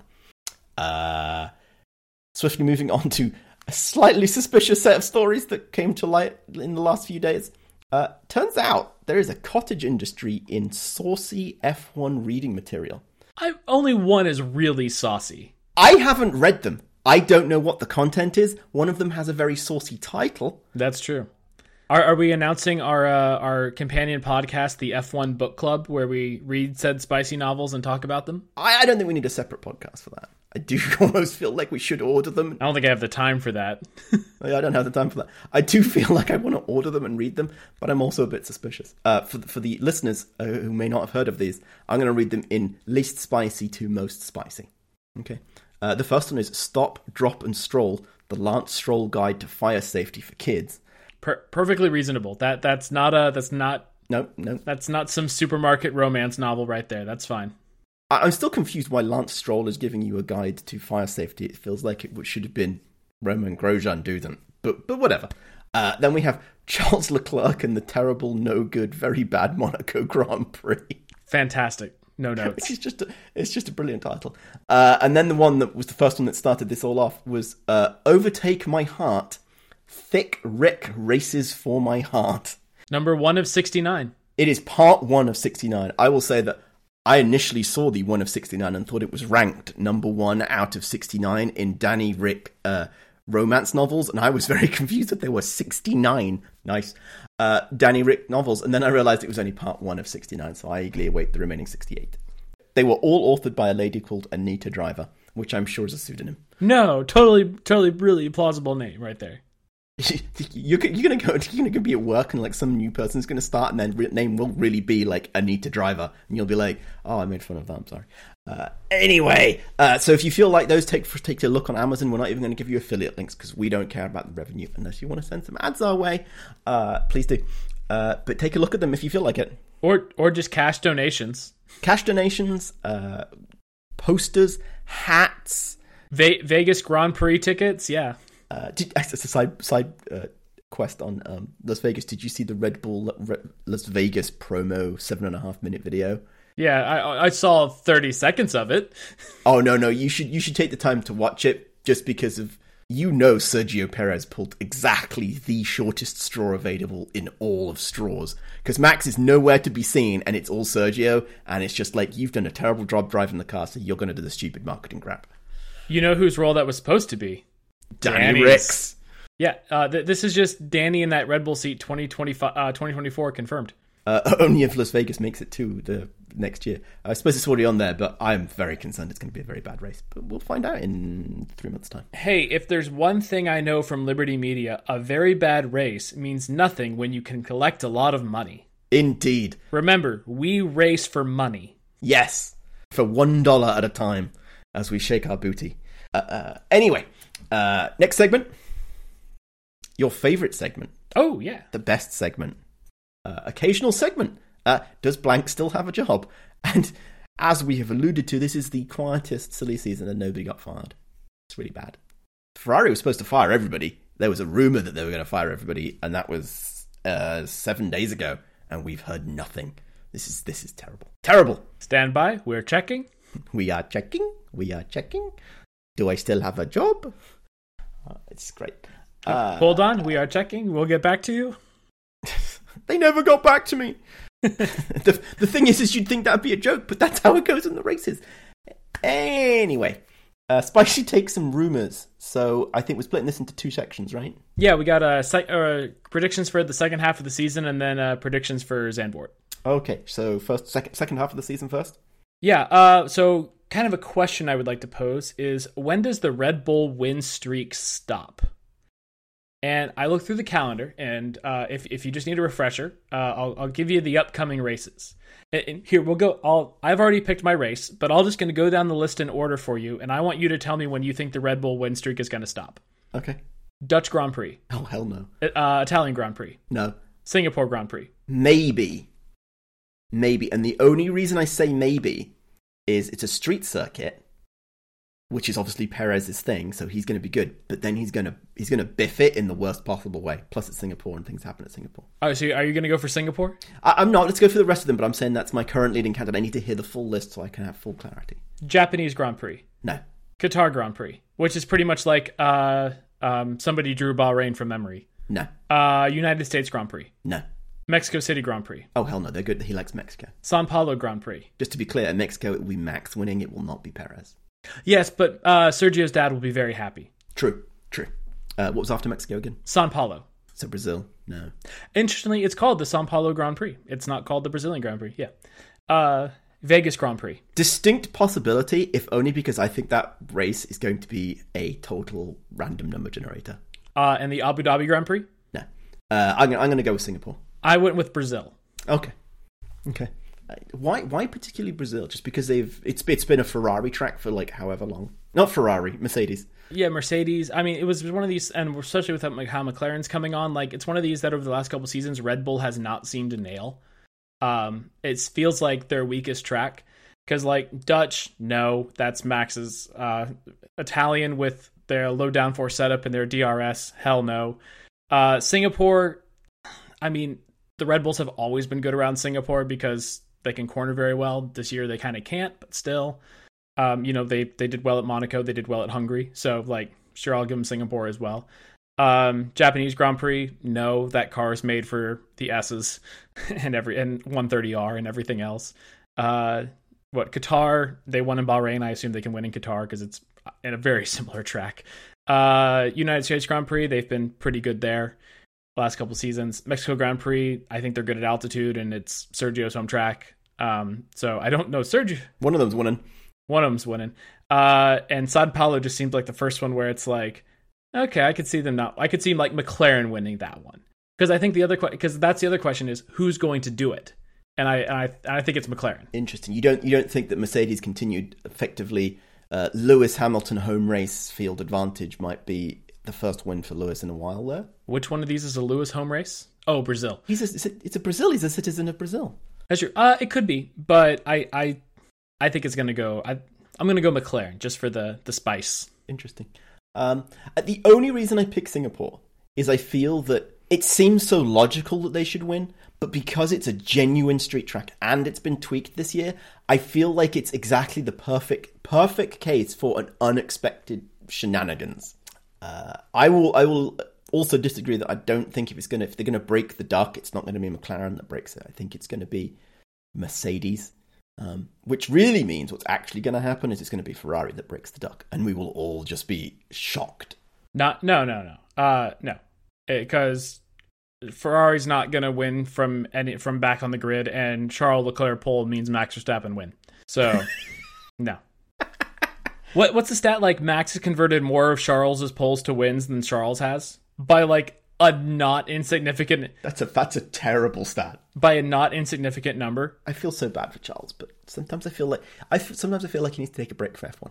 B: Uh, swiftly moving on to a slightly suspicious set of stories that came to light in the last few days. Uh, turns out there is a cottage industry in saucy F one reading material.
A: I only one is really saucy.
B: I haven't read them. I don't know what the content is. One of them has a very saucy title.
A: That's true. Are, are we announcing our uh, our companion podcast, the F one Book Club, where we read said spicy novels and talk about them?
B: I, I don't think we need a separate podcast for that. I do almost feel like we should order them.
A: I don't think I have the time for that.
B: I don't have the time for that. I do feel like I want to order them and read them, but I'm also a bit suspicious. Uh, for, for the listeners uh, who may not have heard of these, I'm going to read them in least spicy to most spicy. Okay. Uh, the first one is Stop, Drop and Stroll, the Lance Stroll Guide to Fire Safety for Kids.
A: Per- perfectly reasonable. That that's not a that's not
B: no no
A: that's not some supermarket romance novel right there. That's fine.
B: I- I'm still confused why Lance Stroll is giving you a guide to fire safety. It feels like it should have been Romain Grosjean do them, but but whatever. Uh, then we have Charles Leclerc and the terrible, no good, very bad Monaco Grand Prix.
A: Fantastic. No notes.
B: It's just a, it's just a brilliant title. Uh, and then the one that was the first one that started this all off was uh, Overtake My Heart. Thick Rick Races for My Heart.
A: Number one of sixty-nine.
B: It is part one of sixty-nine. I will say that I initially saw the one of sixty-nine and thought it was ranked number one out of sixty-nine in Danny Rick uh, romance novels, and I was very confused that there were sixty-nine nice uh, Danny Rick novels, and then I realised it was only part one of sixty-nine, so I eagerly await the remaining sixty-eight. They were all authored by a lady called Anita Driver, which I'm sure is a pseudonym.
A: No, totally, totally, really plausible name right there.
B: You're, you're gonna go. You're gonna be at work, and like some new person's gonna start, and their re- name will really be like Anita Driver, and you'll be like, "Oh, I made fun of that. I'm sorry." Uh, anyway, uh, so if you feel like those, take take a look on Amazon. We're not even going to give you affiliate links because we don't care about the revenue unless you want to send some ads our way. Uh, please do, uh, but take a look at them if you feel like it,
A: or or just cash donations.
B: Cash donations, uh, posters, hats,
A: Ve- Vegas Grand Prix tickets. Yeah.
B: Uh, did, as a side side uh, quest on um, Las Vegas, did you see the Red Bull Re- Las Vegas promo seven and a half minute video?
A: Yeah, I, I saw thirty seconds of it.
B: Oh no, no, you should you should take the time to watch it just because of you know Sergio Perez pulled exactly the shortest straw available in all of straws because Max is nowhere to be seen and it's all Sergio and it's just like you've done a terrible job driving the car, so you're going to do the stupid marketing crap.
A: You know whose role that was supposed to be?
B: Danny Ricks.
A: Yeah, uh, th- this is just Danny in that Red Bull seat twenty twenty-five, uh, twenty twenty-four confirmed.
B: Uh, only if Las Vegas makes it to the next year. I suppose it's already on there, but I'm very concerned it's going to be a very bad race. But we'll find out in three months' time.
A: Hey, if there's one thing I know from Liberty Media, a very bad race means nothing when you can collect a lot of money.
B: Indeed.
A: Remember, we race for money.
B: Yes, for one dollar at a time as we shake our booty. Uh, uh, anyway, uh, next segment. Your favorite segment.
A: Oh, yeah.
B: The best segment. Uh, occasional segment. Uh, does Blank still have a job? And as we have alluded to, this is the quietest silly season and nobody got fired. It's really bad. Ferrari was supposed to fire everybody. There was a rumor that they were going to fire everybody, and that was uh, seven days ago, and we've heard nothing. This is this is terrible. Terrible.
A: Stand by. We're checking.
B: We are checking. We are checking. Do I still have a job? Uh, it's great. Uh,
A: Hold on. We are checking. We'll get back to you.
B: They never got back to me. the, the thing is, is you'd think that'd be a joke, but that's how it goes in the races. Anyway, uh, Spicy takes some rumors. So I think we're splitting this into two sections, right?
A: Yeah, we got uh, se- uh, predictions for the second half of the season and then uh, predictions for Zandvoort.
B: Okay, so first, second, second half of the season first?
A: Yeah, uh, so kind of a question I would like to pose is, when does the Red Bull win streak stop? And I look through the calendar, and uh, if if you just need a refresher, uh, I'll I'll give you the upcoming races. And, and here we'll go. I'll I've already picked my race, but I'm just going to go down the list in order for you, and I want you to tell me when you think the Red Bull win streak is going to stop.
B: Okay.
A: Dutch Grand Prix.
B: Oh hell no.
A: Uh, Italian Grand Prix.
B: No.
A: Singapore Grand Prix.
B: Maybe. Maybe, and the only reason I say maybe is it's a street circuit, which is obviously Perez's thing, so he's going to be good. But then he's going to he's going to biff it in the worst possible way. Plus, it's Singapore, and things happen at Singapore.
A: Oh, so are you going to go for Singapore?
B: I, I'm not. Let's go for the rest of them. But I'm saying that's my current leading candidate. I need to hear the full list so I can have full clarity.
A: Japanese Grand Prix.
B: No.
A: Qatar Grand Prix, which is pretty much like uh, um, somebody drew Bahrain from memory.
B: No.
A: Uh, United States Grand Prix.
B: No.
A: Mexico City Grand Prix.
B: Oh hell no, they're good. He likes Mexico.
A: Sao Paulo Grand Prix.
B: Just to be clear, in Mexico it will be Max winning. It will not be Perez.
A: Yes, but uh, Sergio's dad will be very happy.
B: True, true. Uh, what was after Mexico again?
A: Sao Paulo.
B: So Brazil? No.
A: Interestingly, it's called the Sao Paulo Grand Prix. It's not called the Brazilian Grand Prix. Yeah. Uh, Vegas Grand Prix.
B: Distinct possibility, if only because I think that race is going to be a total random number generator.
A: Uh, and the Abu Dhabi Grand Prix?
B: No. Uh, I'm, I'm going to go with Singapore.
A: I went with Brazil.
B: Okay. Okay. Uh, why why particularly Brazil? Just because they've it's it's been a Ferrari track for like however long. Not Ferrari, Mercedes.
A: Yeah, Mercedes. I mean, it was one of these, and especially with like how McLaren's coming on, like it's one of these that over the last couple seasons, Red Bull has not seemed to nail. Um, it feels like their weakest track because like Dutch, no, that's Max's. Uh, Italian with their low downforce setup and their D R S, hell no. Uh, Singapore, I mean, the Red Bulls have always been good around Singapore because they can corner very well. This year they kind of can't, but still, um, you know, they, they did well at Monaco. They did well at Hungary. So, like, sure, I'll give them Singapore as well. Um, Japanese Grand Prix, no, that car is made for the S's and every and one thirty R and everything else. Uh, what, Qatar, they won in Bahrain. I assume they can win in Qatar because it's in a very similar track. Uh, United States Grand Prix, they've been pretty good there last couple seasons. Mexico Grand Prix, I think they're good at altitude, and it's Sergio's home track. Um, so I don't know Sergio.
B: One of them's winning.
A: One of them's winning. Uh, and Sao Paulo just seemed like the first one where it's like, okay, I could see them not. I could see like McLaren winning that one because I think the other because that's the other question is who's going to do it, and I and I and I think it's McLaren.
B: Interesting. You don't you don't think that Mercedes continued effectively uh, Lewis Hamilton home race field advantage might be the first win for Lewis in a while there?
A: Which one of these is a Lewis home race? Oh, Brazil.
B: He's a, it's, a, it's a Brazil. He's a citizen of Brazil.
A: That's true. Uh, it could be, but I, I, I think it's gonna go. I, I'm gonna go McLaren just for the the spice.
B: Interesting. Um, the only reason I pick Singapore is I feel that it seems so logical that they should win, but because it's a genuine street track and it's been tweaked this year, I feel like it's exactly the perfect perfect case for an unexpected shenanigans. Uh, I will. I will also disagree that I don't think if it's gonna if they're gonna break the duck, it's not going to be McLaren that breaks it. I think it's going to be Mercedes, um, which really means what's actually going to happen is it's going to be Ferrari that breaks the duck, and we will all just be shocked.
A: Not no no no uh no because Ferrari's not going to win from any from back on the grid, and Charles Leclerc pole means Max Verstappen win. So no. What what's the stat like? Max has converted more of Charles's poles to wins than Charles has by like a not insignificant.
B: That's a that's a terrible stat.
A: By a not insignificant number.
B: I feel so bad for Charles, but sometimes I feel like I sometimes I feel like he needs to take a break for F one.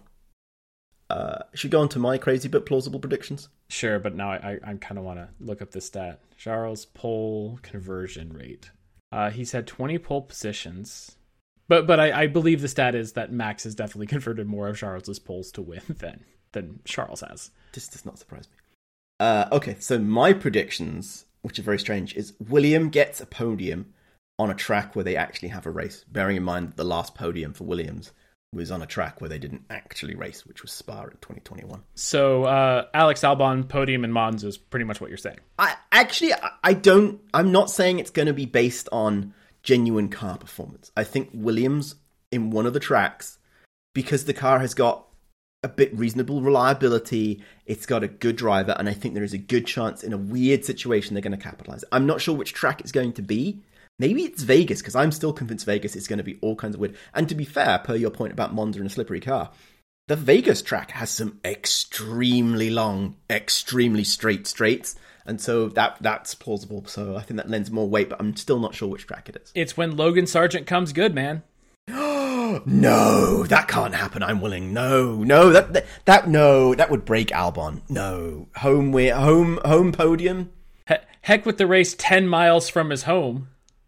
B: Uh, should we go on to my crazy but plausible predictions?
A: Sure, but now I I, I kind of want to look up this stat. Charles pole conversion rate. Uh, he's had twenty pole positions. But but I, I believe the stat is that Max has definitely converted more of Charles's poles to win than than Charles has.
B: This does not surprise me. Uh, okay, so my predictions, which are very strange, is William gets a podium on a track where they actually have a race. Bearing in mind that the last podium for Williams was on a track where they didn't actually race, which was Spa in twenty twenty-one.
A: So uh, Alex Albon podium in Monza is pretty much what you're saying.
B: I actually, I don't, I'm not saying it's going to be based on genuine car performance. I think Williams in one of the tracks, because the car has got a bit reasonable reliability, it's got a good driver, and I think there is a good chance in a weird situation they're going to capitalize. I'm not sure which track it's going to be. Maybe it's Vegas, because I'm still convinced Vegas is going to be all kinds of weird. And to be fair, per your point about Monza and a slippery car, the Vegas track has some extremely long, extremely straight straights. And so that that's plausible. So I think that lends more weight, but I'm still not sure which track it is.
A: It's when Logan Sargent comes good, man.
B: No, that can't happen. I'm willing. No, no, that, that that no, that would break Albon. No, home win, home home podium.
A: He- heck with the race ten miles from his home.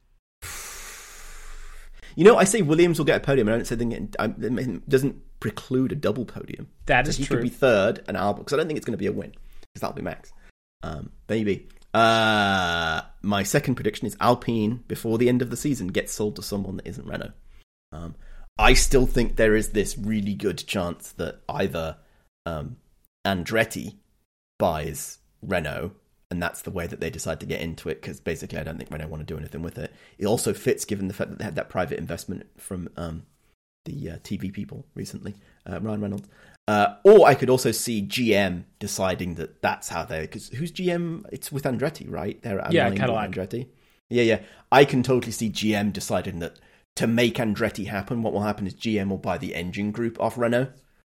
B: You know, I say Williams will get a podium. I don't say it doesn't preclude a double podium.
A: That
B: so
A: is
B: he
A: true.
B: He could be third, and Albon, because I don't think it's going to be a win, because that'll be Max. Um, maybe. Uh, my second prediction is Alpine before the end of the season gets sold to someone that isn't Renault. Um, I still think there is this really good chance that either um, Andretti buys Renault, and that's the way that they decide to get into it, because basically I don't think Renault want to do anything with it. It also fits given the fact that they had that private investment from um, the uh, T V people recently, uh, Ryan Reynolds. Uh, or I could also see G M deciding that that's how they... Because who's G M? It's with Andretti, right? They're at
A: yeah,
B: Alain
A: Cadillac.
B: Andretti. Yeah, yeah. I can totally see G M deciding that to make Andretti happen, what will happen is G M will buy the engine group off Renault,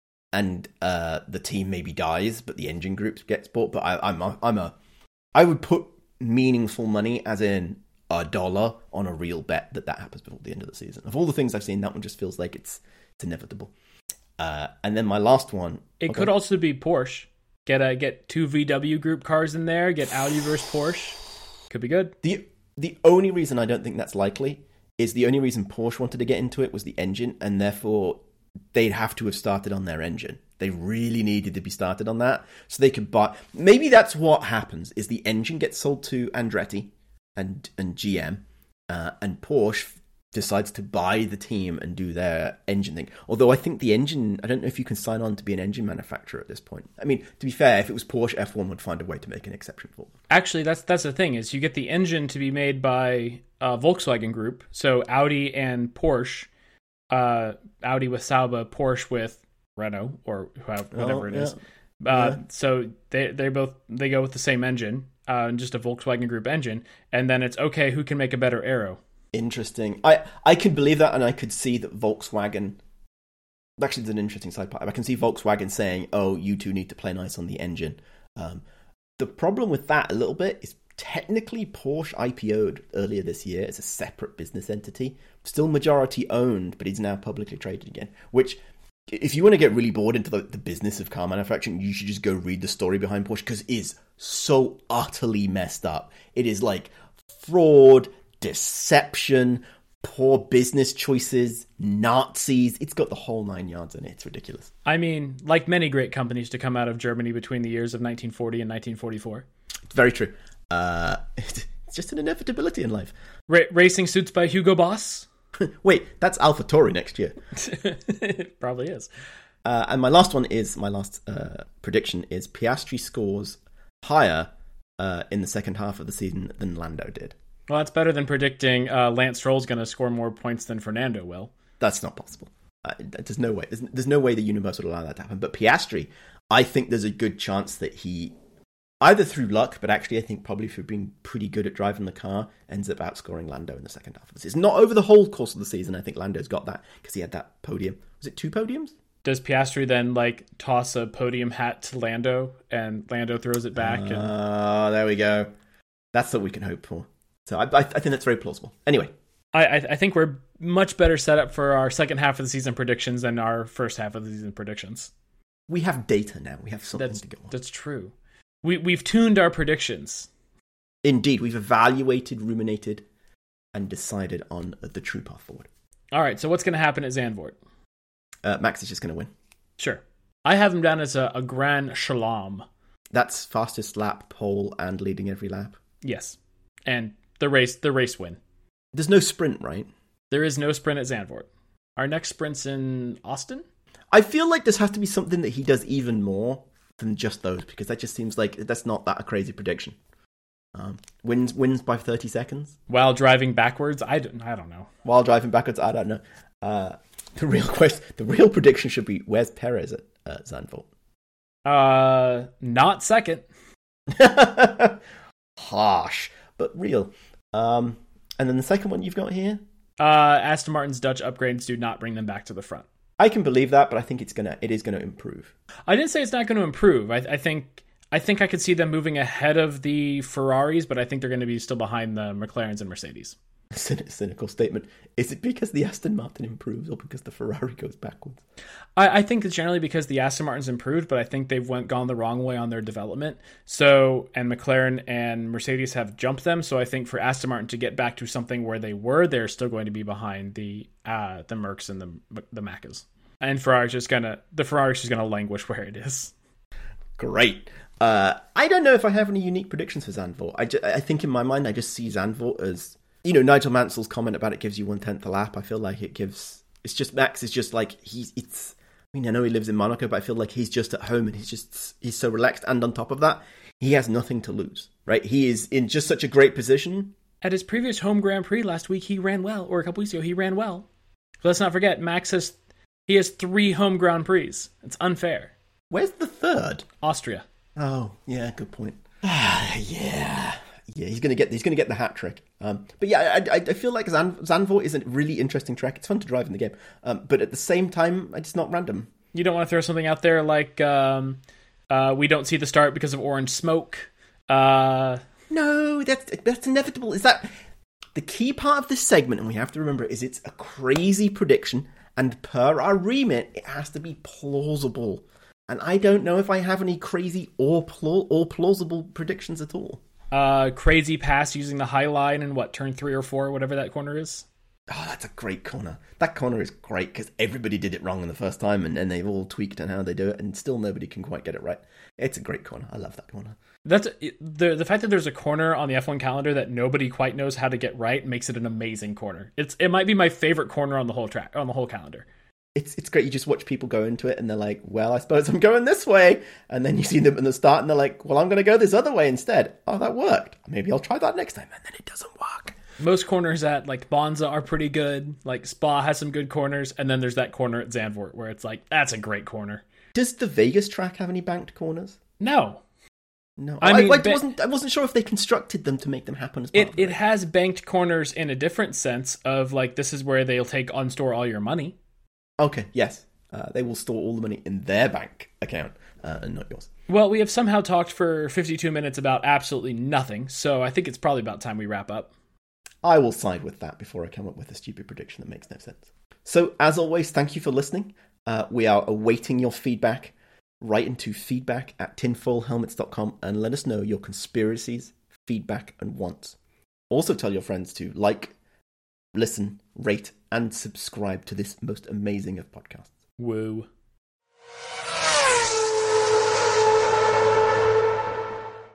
B: and uh, the team maybe dies, but the engine group gets bought. But I, I'm a, I'm a... I would put meaningful money, as in a dollar, on a real bet that that happens before the end of the season. Of all the things I've seen, that one just feels like it's it's inevitable. Uh, and then my last one...
A: It
B: okay.
A: could also be Porsche. Get a, get two V W group cars in there, get Audi versus Porsche. Could be good.
B: The The only reason I don't think that's likely is the only reason Porsche wanted to get into it was the engine, and therefore they'd have to have started on their engine. They really needed to be started on that, so they could buy... Maybe that's what happens, is the engine gets sold to Andretti and, and G M, uh, and Porsche decides to buy the team and do their engine thing. Although I think the engine... I don't know if you can sign on to be an engine manufacturer at this point. I mean, to be fair, if it was Porsche, F one would find a way to make an exception for them.
A: Actually, that's that's the thing, is you get the engine to be made by uh, Volkswagen Group, so Audi and Porsche, uh, Audi with Sauber, Porsche with Renault, or whoever, whatever
B: oh,
A: it
B: yeah.
A: is. Uh,
B: Yeah.
A: So they they both they go with the same engine, uh, just a Volkswagen Group engine, and then it's okay, who can make a better aero?
B: Interesting. I, I could believe that, and I could see that Volkswagen... Actually, it's an interesting side part. I can see Volkswagen saying, oh, you two need to play nice on the engine. Um, the problem with that a little bit is technically Porsche I P O'd earlier this year as a separate business entity. Still majority owned, but it's now publicly traded again. Which, if you want to get really bored into the, the business of car manufacturing, you should just go read the story behind Porsche, because it is so utterly messed up. It is like fraud, deception, poor business choices, Nazis. It's got the whole nine yards in it. It's ridiculous.
A: I mean, like many great companies to come out of Germany between the years of nineteen forty and nineteen forty-four.
B: It's very true. Uh, it's just an inevitability in life.
A: Ra- racing suits by Hugo Boss?
B: Wait, that's AlphaTauri next year.
A: It probably is.
B: Uh, and my last one is, my last uh, prediction is Piastri scores higher uh, in the second half of the season than Lando did.
A: Well, that's better than predicting uh, Lance Stroll's going to score more points than Fernando will.
B: That's not possible. Uh, there's no way. There's, there's no way the universe would allow that to happen. But Piastri, I think there's a good chance that he, either through luck, but actually I think probably through being pretty good at driving the car, ends up outscoring Lando in the second half of the season. Not over the whole course of the season. I think Lando's got that because he had that podium. Was it two podiums?
A: Does Piastri then like toss a podium hat to Lando, and Lando throws it back?
B: Oh,
A: and...
B: uh, there we go. That's what we can hope for. So I, I, I think that's very plausible. Anyway.
A: I, I, I think we're much better set up for our second half of the season predictions than our first half of the season predictions.
B: We have data now. We have something
A: That's,
B: to go on.
A: that's true. We, we've tuned our predictions.
B: Indeed, we've evaluated, ruminated, and decided on the true path forward.
A: All right, so what's going to happen at Zandvoort?
B: Uh, Max is just going to win.
A: Sure. I have him down as a, a grand slalom.
B: That's fastest lap, pole, and leading every lap.
A: Yes. And the race the race win.
B: There's no sprint, right?
A: There is no sprint at Zandvoort. Our next sprint's in Austin?
B: I feel like this has to be something that he does even more than just those, because that just seems like that's not that a crazy prediction. Um, wins wins by thirty seconds
A: while driving backwards. I don't, I don't know.
B: While driving backwards, I don't know. Uh, the real question, the real prediction should be: where's Perez at uh, Zandvoort?
A: Uh, not second.
B: Harsh, but real. Um, and then the second one you've got here.
A: Uh, Aston Martin's Dutch upgrades do not bring them back to the front.
B: I can believe that, but I think it's gonna, it is gonna improve.
A: I didn't say it's not going to improve. I, I think, I think I could see them moving ahead of the Ferraris, but I think they're going to be still behind the McLarens and Mercedes.
B: Cynical statement. Is it because the Aston Martin improves or because the Ferrari goes backwards?
A: I, I think it's generally because the Aston Martin's improved, but I think they've went gone the wrong way on their development. So, and McLaren and Mercedes have jumped them. So I think for Aston Martin to get back to something where they were, they're still going to be behind the uh, the Mercs and the the Macas. And Ferrari's just gonna the Ferrari's just gonna languish where it is.
B: Great. Uh, I don't know if I have any unique predictions for Zandvoort. I, ju- I think in my mind I just see Zandvoort as, you know, Nigel Mansell's comment about it gives you one tenth a lap. I feel like it gives, it's just, Max is just like, he's, it's, I mean, I know he lives in Monaco, but I feel like he's just at home and he's just, he's so relaxed. And on top of that, he has nothing to lose, right? He is in just such a great position.
A: At his previous home Grand Prix last week, he ran well, or a couple weeks ago, he ran well. Let's not forget, Max has, he has three home Grand Prix. It's unfair.
B: Where's the third?
A: Austria.
B: Oh, yeah, good point. Ah, yeah. Yeah, he's gonna get he's gonna get the hat trick. Um, but yeah, I, I I feel like Zan, Zandvoort is a really interesting track. It's fun to drive in the game, um, but at the same time, it's not random.
A: You don't want to throw something out there like um, uh, we don't see the start because of orange smoke. Uh,
B: no, that's that's inevitable. Is that the key part of this segment? And we have to remember is it's a crazy prediction, and per our remit, it has to be plausible. And I don't know if I have any crazy or pl- or plausible predictions at all.
A: Uh, crazy pass using the high line in what, turn three or four, whatever that corner is.
B: Oh, that's a great corner. That corner is great because everybody did it wrong in the first time, and then they've all tweaked on how they do it, and still nobody can quite get it right. It's a great corner. I love that corner.
A: That's the the fact that there's a corner on the F one calendar that nobody quite knows how to get right makes it an amazing corner. It's it might be my favorite corner on the whole track on the whole calendar.
B: It's it's great. You just watch people go into it and they're like, well, I suppose I'm going this way. And then you see them at the start and they're like, well, I'm going to go this other way instead. Oh, that worked. Maybe I'll try that next time. And then it doesn't work.
A: Most corners at like Bonza are pretty good. Like Spa has some good corners. And then there's that corner at Zandvoort where it's like, that's a great corner.
B: Does the Vegas track have any banked corners?
A: No.
B: No.
A: I,
B: I,
A: mean,
B: I,
A: ba-
B: wasn't, I wasn't sure if they constructed them to make them happen as part
A: it,
B: of it.
A: It has banked corners in a different sense of like, this is where they'll take unstore all your money.
B: Okay, yes. Uh, they will store all the money in their bank account uh, and not yours.
A: Well, we have somehow talked for fifty-two minutes about absolutely nothing, so I think it's probably about time we wrap up.
B: I will side with that before I come up with a stupid prediction that makes no sense. So, as always, thank you for listening. Uh, we are awaiting your feedback. Write into feedback at tinfoil helmets dot com and let us know your conspiracies, feedback, and wants. Also tell your friends to like, listen, rate, and subscribe to this most amazing of podcasts.
A: Woo.